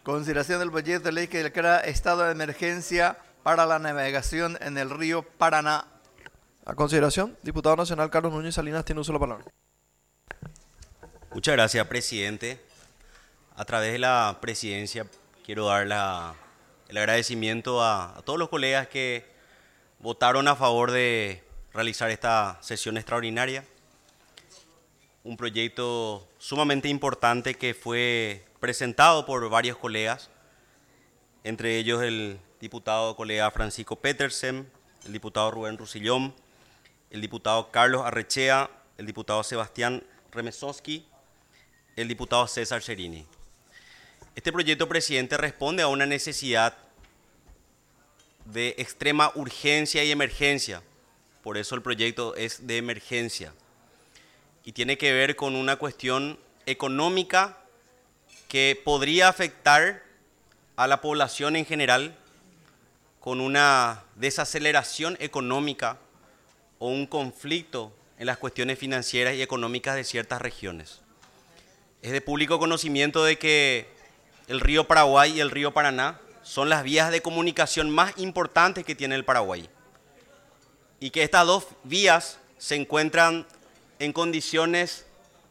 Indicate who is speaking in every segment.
Speaker 1: Consideración del proyecto de ley que declara estado de emergencia para la navegación en el río Paraná.
Speaker 2: A consideración, diputado nacional Carlos Núñez Salinas tiene uso de la palabra.
Speaker 3: Muchas gracias, presidente. A través de la presidencia quiero dar el agradecimiento a todos los colegas que votaron a favor de realizar esta sesión extraordinaria. Un proyecto sumamente importante que fue presentado por varios colegas, entre ellos el diputado colega Francisco Petersen, el diputado Rubén Rusillón, el diputado Carlos Arrechea, el diputado Sebastián Remesowski, el diputado César Cerini. Este proyecto, presidente, responde a una necesidad de extrema urgencia y emergencia. Por eso el proyecto es de emergencia. Y tiene que ver con una cuestión económica que podría afectar a la población en general, con una desaceleración económica o un conflicto en las cuestiones financieras y económicas de ciertas regiones. Es de público conocimiento de que el río Paraguay y el río Paraná son las vías de comunicación más importantes que tiene el Paraguay. Y que estas dos vías se encuentran en condiciones,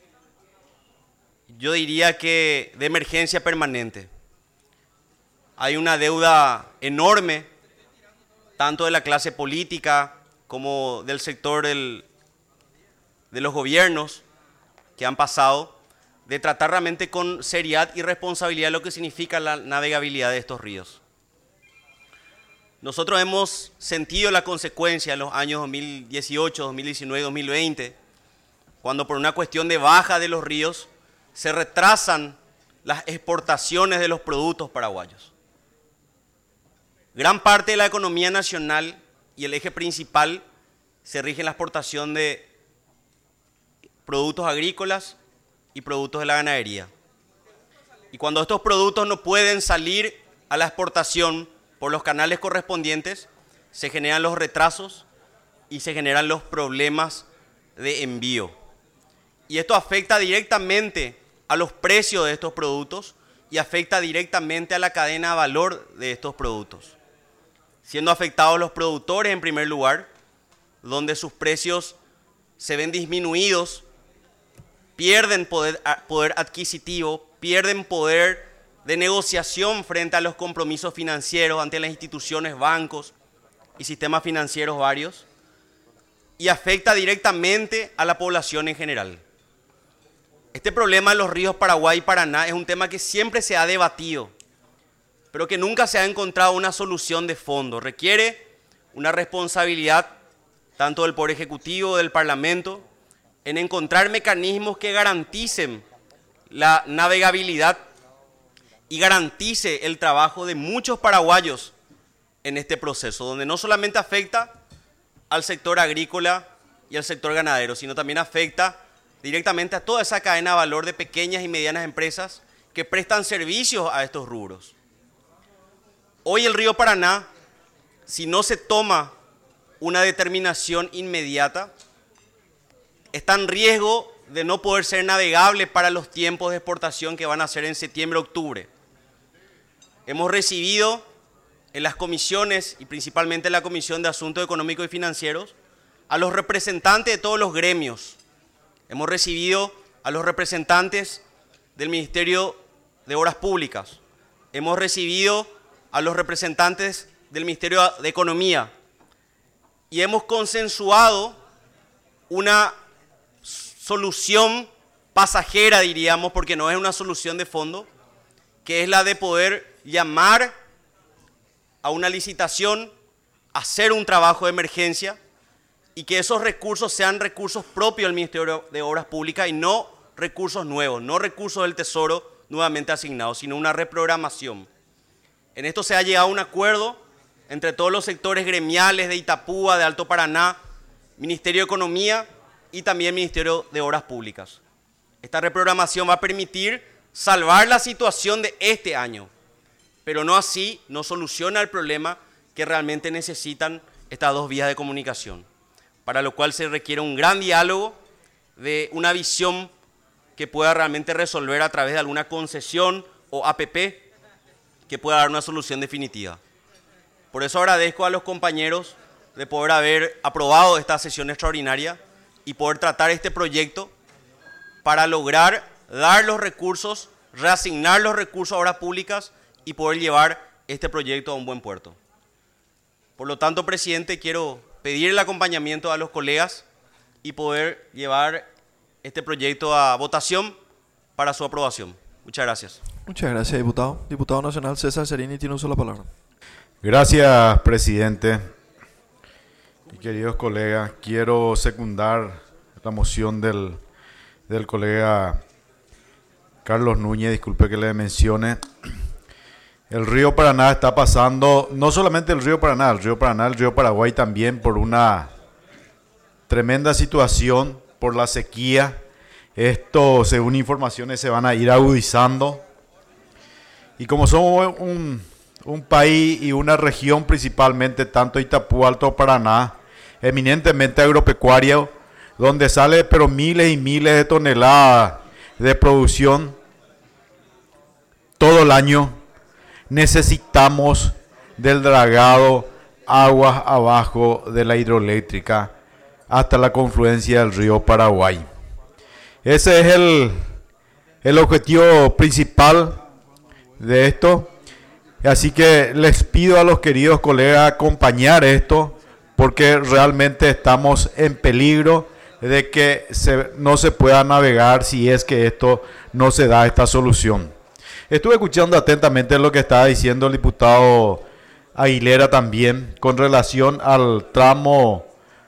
Speaker 3: yo diría que de emergencia permanente. Hay una deuda enorme, tanto de la clase política como del sector de los gobiernos que han pasado, de tratar realmente con seriedad y responsabilidad lo que significa la navegabilidad de estos ríos. Nosotros hemos sentido la consecuencia en los años 2018, 2019, 2020, cuando por una cuestión de baja de los ríos se retrasan las exportaciones de los productos paraguayos. Gran parte de la economía nacional y el eje principal se rige en la exportación de productos agrícolas y productos de la ganadería. Y cuando estos productos no pueden salir a la exportación por los canales correspondientes, se generan los retrasos y se generan los problemas de envío. Y esto afecta directamente a los precios de estos productos y afecta directamente a la cadena de valor de estos productos, siendo afectados los productores en primer lugar, donde sus precios se ven disminuidos, pierden poder adquisitivo, pierden poder de negociación frente a los compromisos financieros ante las instituciones, bancos y sistemas financieros varios, y afecta directamente a la población en general. Este problema de los ríos Paraguay y Paraná es un tema que siempre se ha debatido, pero que nunca se ha encontrado una solución de fondo. Requiere una responsabilidad tanto del Poder Ejecutivo, del Parlamento, en encontrar mecanismos que garanticen la navegabilidad y garantice el trabajo de muchos paraguayos en este proceso, donde no solamente afecta al sector agrícola y al sector ganadero, sino también afecta directamente a toda esa cadena de valor de pequeñas y medianas empresas que prestan servicios a estos rubros. Hoy el río Paraná, si no se toma una determinación inmediata, está en riesgo de no poder ser navegable para los tiempos de exportación que van a ser en septiembre-octubre. Hemos recibido en las comisiones, y principalmente en la Comisión de Asuntos Económicos y Financieros, a los representantes de todos los gremios. Hemos recibido a los representantes del Ministerio de Obras Públicas. Hemos recibido a los representantes del Ministerio de Economía. Y hemos consensuado una solución pasajera, diríamos, porque no es una solución de fondo, que es la de poder llamar a una licitación, hacer un trabajo de emergencia y que esos recursos sean recursos propios del Ministerio de Obras Públicas y no recursos nuevos, no recursos del Tesoro nuevamente asignados, sino una reprogramación. En esto se ha llegado a un acuerdo entre todos los sectores gremiales de Itapúa, de Alto Paraná, Ministerio de Economía y también Ministerio de Obras Públicas. Esta reprogramación va a permitir salvar la situación de este año, pero no así, no soluciona el problema que realmente necesitan estas dos vías de comunicación, para lo cual se requiere un gran diálogo de una visión que pueda realmente resolver a través de alguna concesión o APP que pueda dar una solución definitiva. Por eso agradezco a los compañeros de poder haber aprobado esta sesión extraordinaria y poder tratar este proyecto para lograr dar los recursos, reasignar los recursos a obras públicas y poder llevar este proyecto a un buen puerto. Por lo tanto, presidente, quiero pedir el acompañamiento a los colegas y poder llevar este proyecto a votación para su aprobación. Muchas gracias.
Speaker 2: Muchas gracias, diputado. Diputado nacional César Serini tiene uso de la palabra.
Speaker 4: Gracias, presidente. Y queridos colegas, quiero secundar la moción del colega Carlos Núñez, disculpe que le mencione. El río Paraná está pasando, no solamente el río Paraná, el río Paraguay también, por una tremenda situación, por la sequía. Esto, según informaciones, se van a ir agudizando. Y como somos un país y una región principalmente, tanto Itapú, Alto Paraná, eminentemente agropecuario, donde sale pero miles y miles de toneladas de producción todo el año, necesitamos del dragado aguas abajo de la hidroeléctrica hasta la confluencia del río Paraguay. Ese es el objetivo principal de esto. Así que les pido a los queridos colegas acompañar esto, porque realmente estamos en peligro de que no se pueda navegar si es que esto no se da esta solución. Estuve escuchando atentamente lo que estaba diciendo el diputado Aguilera también con relación al tramo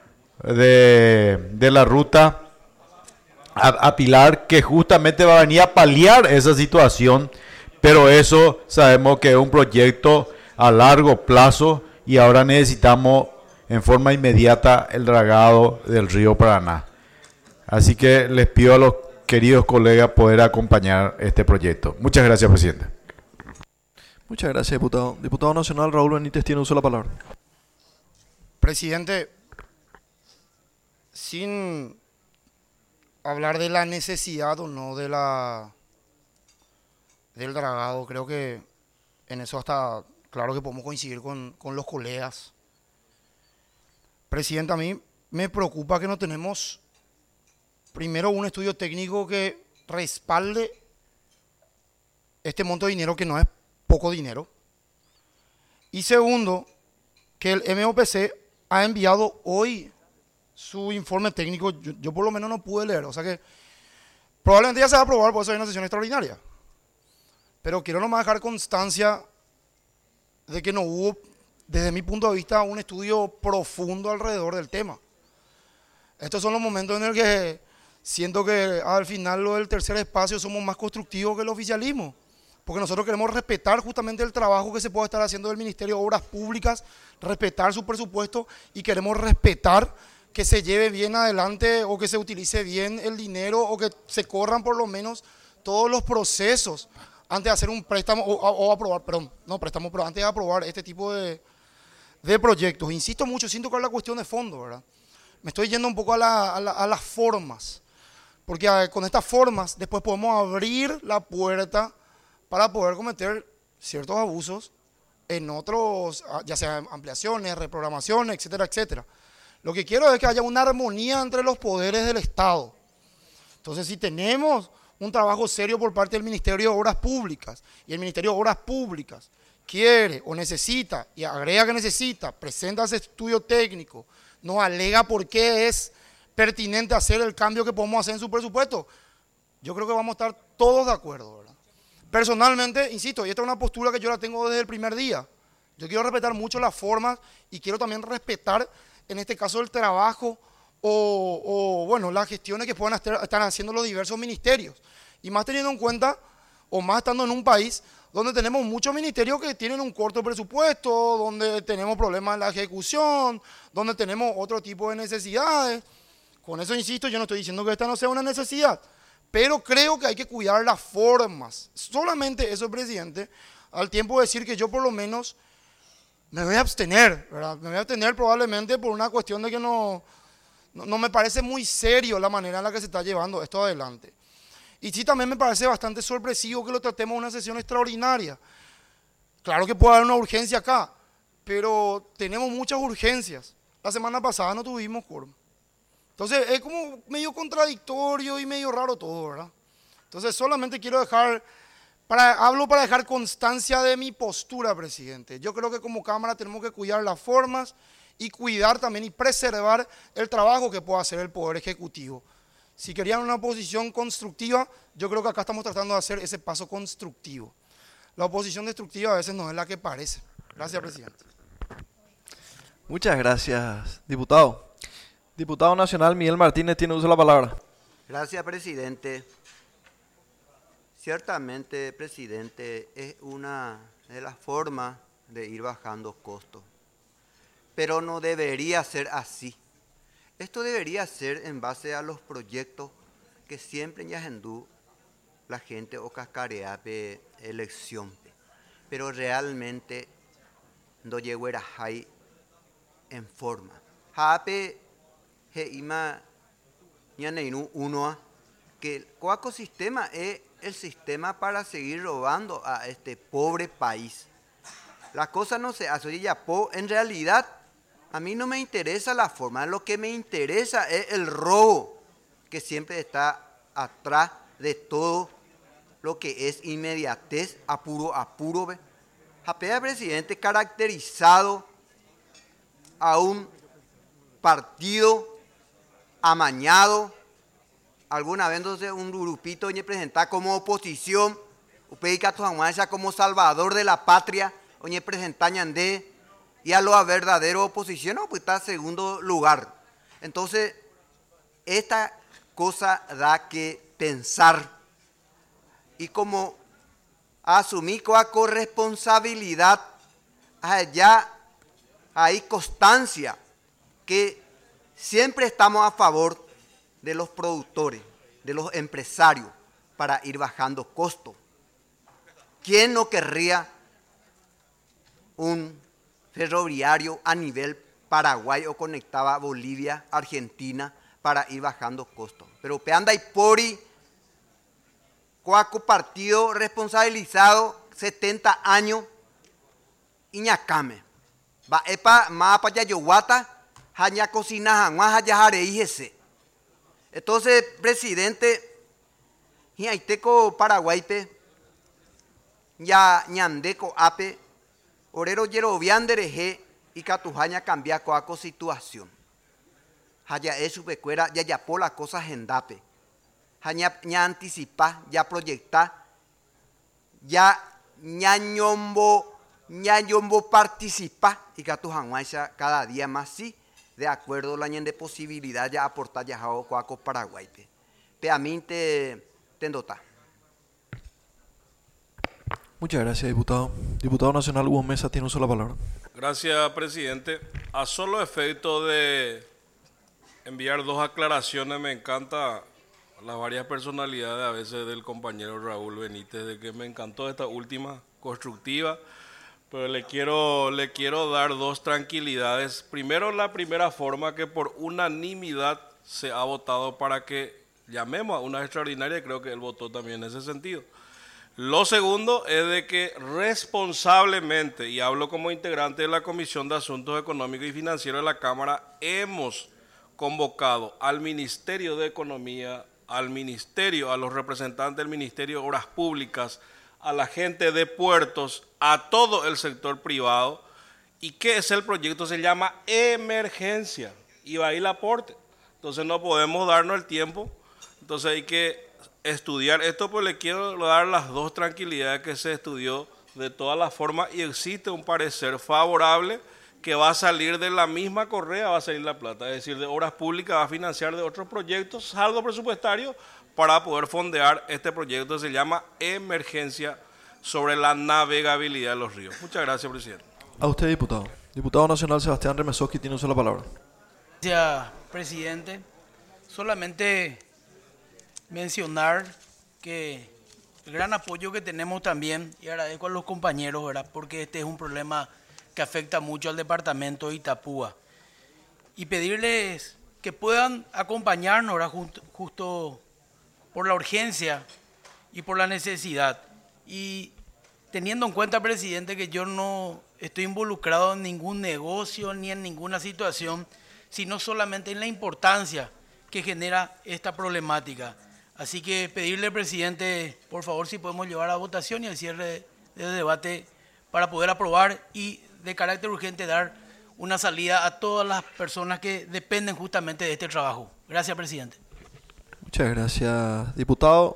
Speaker 4: de la ruta a Pilar, que justamente va a venir a paliar esa situación, pero eso sabemos que es un proyecto a largo plazo y ahora necesitamos en forma inmediata el dragado del río Paraná. Así que les pido a los queridos colegas poder acompañar este proyecto. Muchas gracias, presidente.
Speaker 2: Muchas gracias, diputado. Diputado nacional Raúl Benítez tiene uso de la palabra.
Speaker 5: Presidente, sin hablar de la necesidad o no del dragado, creo que en eso hasta claro que podemos coincidir con los colegas. Presidente, a mí me preocupa que no tenemos primero un estudio técnico que respalde este monto de dinero, que no es poco dinero. Y segundo, que el MOPC ha enviado hoy su informe técnico. Yo por lo menos no pude leer, o sea que probablemente ya se va a aprobar, por eso hay una sesión extraordinaria. Pero quiero nomás dejar constancia de que no hubo, desde mi punto de vista, un estudio profundo alrededor del tema. Estos son los momentos en el que siento que al final lo del tercer espacio somos más constructivos que el oficialismo, porque nosotros queremos respetar justamente el trabajo que se puede estar haciendo del Ministerio de Obras Públicas, respetar su presupuesto y queremos respetar que se lleve bien adelante o que se utilice bien el dinero o que se corran por lo menos todos los procesos antes de hacer un préstamo o aprobar, perdón, no préstamo, pero antes de aprobar este tipo de proyectos. Insisto mucho, siento que es la cuestión de fondo, ¿verdad? Me estoy yendo un poco a las formas, porque con estas formas después podemos abrir la puerta para poder cometer ciertos abusos en otros, ya sea ampliaciones, reprogramaciones, etcétera, etcétera. Lo que quiero es que haya una armonía entre los poderes del Estado. Entonces, si tenemos un trabajo serio por parte del Ministerio de Obras Públicas y el Ministerio de Obras Públicas quiere o necesita, y agrega que necesita, presenta ese estudio técnico, nos alega por qué es pertinente hacer el cambio que podemos hacer en su presupuesto, yo creo que vamos a estar todos de acuerdo, ¿verdad? Personalmente, insisto, y esta es una postura que yo la tengo desde el primer día. Yo quiero respetar mucho las formas y quiero también respetar, en este caso, el trabajo o bueno, las gestiones que puedan estar haciendo los diversos ministerios. Y más teniendo en cuenta, o más estando en un país donde tenemos muchos ministerios que tienen un corto presupuesto, donde tenemos problemas en la ejecución, donde tenemos otro tipo de necesidades. Con eso, insisto, yo no estoy diciendo que esta no sea una necesidad, pero creo que hay que cuidar las formas. Solamente eso, presidente, al tiempo de decir que yo por lo menos me voy a abstener, ¿verdad? Me voy a abstener probablemente por una cuestión de que no me parece muy serio la manera en la que se está llevando esto adelante. Y sí, también me parece bastante sorpresivo que lo tratemos en una sesión extraordinaria. Claro que puede haber una urgencia acá, pero tenemos muchas urgencias. La semana pasada no tuvimos quórum. Entonces es como medio contradictorio y medio raro todo, ¿verdad? Entonces solamente quiero dejar, hablo para dejar constancia de mi postura, presidente. Yo creo que como Cámara tenemos que cuidar las formas y cuidar también y preservar el trabajo que pueda hacer el Poder Ejecutivo. Si querían una oposición constructiva, yo creo que acá estamos tratando de hacer ese paso constructivo. La oposición destructiva a veces no es la que parece. Gracias, presidente.
Speaker 2: Muchas gracias, diputado. Diputado nacional Miguel Martínez tiene uso de la palabra.
Speaker 6: Gracias, presidente. Ciertamente, presidente, es una de las formas de ir bajando costos, pero no debería ser así. Esto debería ser en base a los proyectos que siempre en Yajendú la gente o cascarea de elección, pero realmente no llegó a ahí en forma. Jape heima ñaneinu unoa que el ecosistema es el sistema para seguir robando a este pobre país. La cosa no se hace. Oye, en realidad, a mí no me interesa la forma, lo que me interesa es el robo que siempre está atrás de todo lo que es inmediatez, apuro. Japea, presidente, caracterizado a un partido amañado, alguna vez entonces un grupito oye presentar como oposición, como salvador de la patria, oye presentar ñandé, y a la verdadera oposición, no, pues está en segundo lugar. Entonces, esta cosa da que pensar, y como asumí con corresponsabilidad, allá hay constancia que siempre estamos a favor de los productores, de los empresarios, para ir bajando costos. ¿Quién no querría un ferroviario a nivel Paraguay o conectaba Bolivia, Argentina, para ir bajando costos? Pero peanda y pori, cuaco partido responsabilizado, 70 años, iñacame. Va epa mapa yayoguata, haña cocina hanguá, haya jareíjese. Entonces, presidente, hiaiteco Paraguaype, ya ñandeco ape, orero yerobian dereje y catujaña cambia coaco situación. Haya eso pecuera, ya yapó las cosas en dape. Haña anticipa, ya proyecta, ya ñañombo participa y catujaña cada día más sí. De acuerdo la de posibilidad ya aportar ya a coaco Paraguay. Pe a mí te endota.
Speaker 2: Muchas gracias, diputado. Diputado nacional Hugo Mesa tiene uso de la palabra.
Speaker 7: Gracias, presidente. A solo efecto de enviar dos aclaraciones, me encanta las varias personalidades a veces del compañero Raúl Benítez, de que me encantó esta última constructiva. Pero le quiero dar dos tranquilidades. Primero, la primera forma que por unanimidad se ha votado para que llamemos a una extraordinaria, y creo que él votó también en ese sentido. Lo segundo es de que responsablemente, y hablo como integrante de la Comisión de Asuntos Económicos y Financieros de la Cámara, hemos convocado al Ministerio de Economía, al Ministerio, a los representantes del Ministerio de Obras Públicas, a la gente de puertos, a todo el sector privado. ¿Y qué es el proyecto? Se llama emergencia y va a ir el aporte. Entonces no podemos darnos el tiempo. Entonces hay que estudiar esto, pues le quiero dar las dos tranquilidades que se estudió de todas las formas y existe un parecer favorable que va a salir de la misma correa, va a salir la plata, es decir, de Obras Públicas va a financiar de otros proyectos, saldo presupuestario, para poder fondear este proyecto que se llama Emergencia sobre la navegabilidad de los ríos. Muchas gracias, presidente.
Speaker 2: A usted, diputado. Diputado nacional Sebastián Remesoski tiene uso de la palabra.
Speaker 8: Gracias, presidente. Solamente mencionar que el gran apoyo que tenemos también, y agradezco a los compañeros, ¿verdad?, porque este es un problema que afecta mucho al departamento de Itapúa. Y pedirles que puedan acompañarnos, ¿verdad?, justo por la urgencia y por la necesidad. Y teniendo en cuenta, presidente, que yo no estoy involucrado en ningún negocio ni en ninguna situación, sino solamente en la importancia que genera esta problemática. Así que pedirle, presidente, por favor, si podemos llevar a votación y al cierre del debate para poder aprobar y de carácter urgente dar una salida a todas las personas que dependen justamente de este trabajo. Gracias, presidente.
Speaker 2: Muchas gracias, diputado.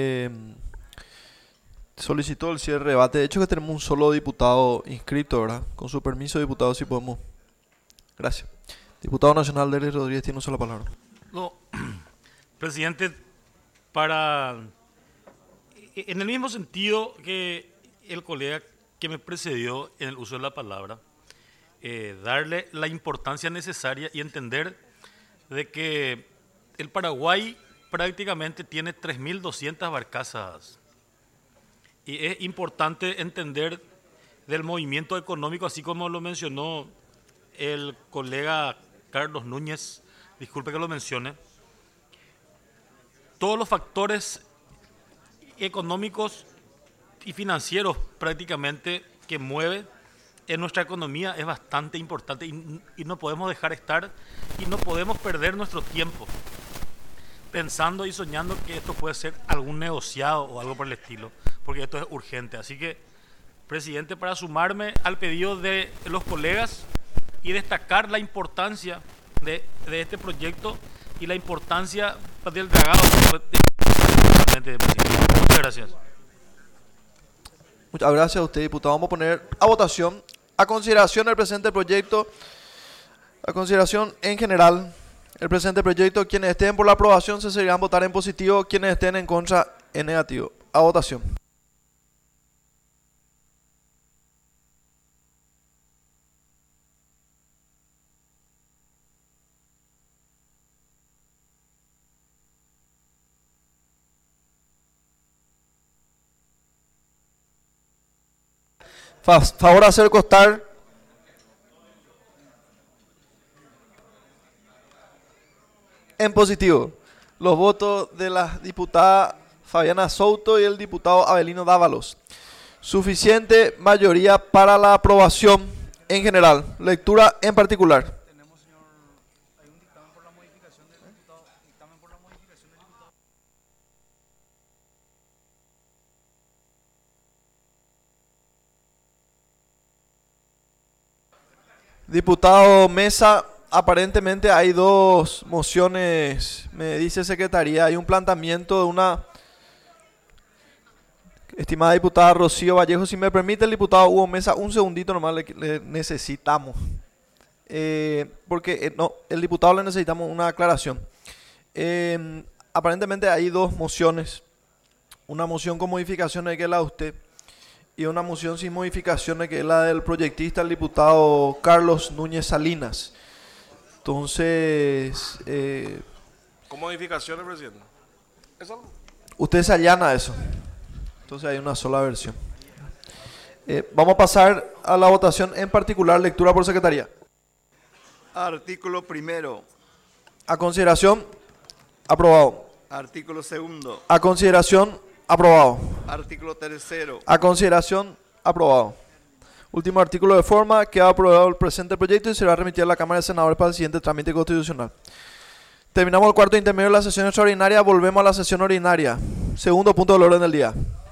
Speaker 2: Solicitó el cierre de debate. De hecho que tenemos un solo diputado inscrito, ¿verdad? Con su permiso, diputado, si podemos. Gracias. Diputado nacional Derek Rodríguez tiene una sola palabra.
Speaker 9: No, presidente, en el mismo sentido que el colega que me precedió en el uso de la palabra, darle la importancia necesaria y entender de que el Paraguay prácticamente tiene 3.200 barcazas. Y es importante entender del movimiento económico, así como lo mencionó el colega Carlos Núñez, disculpe que lo mencione, todos los factores económicos y financieros prácticamente que mueve en nuestra economía es bastante importante y no podemos dejar estar y no podemos perder nuestro tiempo pensando y soñando que esto puede ser algún negociado o algo por el estilo, porque esto es urgente. Así que, presidente, para sumarme al pedido de los colegas y destacar la importancia de este proyecto y la importancia del dragado. Muchas gracias.
Speaker 2: Muchas gracias a usted, diputado. Vamos a poner a votación, a consideración el presente proyecto, a consideración en general el presente proyecto. Quienes estén por la aprobación se seguirán votar en positivo, quienes estén en contra en negativo. A votación. Favor a hacer constar en positivo los votos de la diputada Fabiana Souto y el diputado Avelino Dávalos. Suficiente mayoría para la aprobación en general. Lectura en particular. Diputado Mesa, aparentemente hay dos mociones, me dice Secretaría, hay un planteamiento de una estimada diputada Rocío Vallejo. Si me permite el diputado Hugo Mesa, un segundito nomás le necesitamos, porque no, el diputado le necesitamos una aclaración. Aparentemente hay dos mociones, una moción con modificaciones que es la de usted, y una moción sin modificaciones que es la del proyectista, el diputado Carlos Núñez Salinas. Entonces...
Speaker 7: ¿Con modificaciones, presidente?
Speaker 2: Usted se allana a eso. Entonces hay una sola versión. Vamos a pasar a la votación en particular, lectura por Secretaría.
Speaker 1: Artículo primero.
Speaker 2: A consideración, aprobado.
Speaker 1: Artículo segundo.
Speaker 2: A consideración, aprobado.
Speaker 1: Artículo tercero.
Speaker 2: A consideración, aprobado. Último artículo de forma, queda aprobado el presente proyecto y será remitido a la Cámara de Senadores para el siguiente trámite constitucional. Terminamos el cuarto intermedio de la sesión extraordinaria, volvemos a la sesión ordinaria. Segundo punto del orden del día.